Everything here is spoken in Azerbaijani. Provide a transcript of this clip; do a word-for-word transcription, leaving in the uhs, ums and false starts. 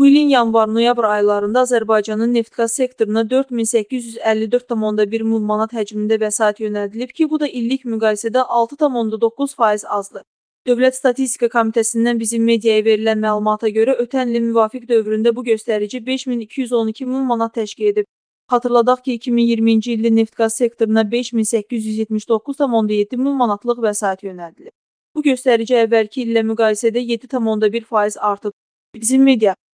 Bu ilin yanvar-noyabr aylarında Azərbaycanın neft-qaz sektoruna dörd min səkkiz yüz əlli dörd tam onda bir milyon manat həcmində vəsait yönəldilib ki, bu da illik müqayisədə altı tam onda doqquz faiz azdır. Dövlət Statistika Komitəsindən bizim mediaya verilən məlumata görə ötən ilin müvafiq dövründə bu göstərici beş min iki yüz on iki milyon manat təşkil edib. Xatırladaq ki, iki min iyirminci ildə neft-qaz sektoruna beş min səkkiz yüz yetmiş doqquz tam onda yeddi milyon manatlıq vəsait yönəldilib. Bu göstərici əvvəlki illə müqayisədə yeddi tam onda bir faiz artıb. Bizim media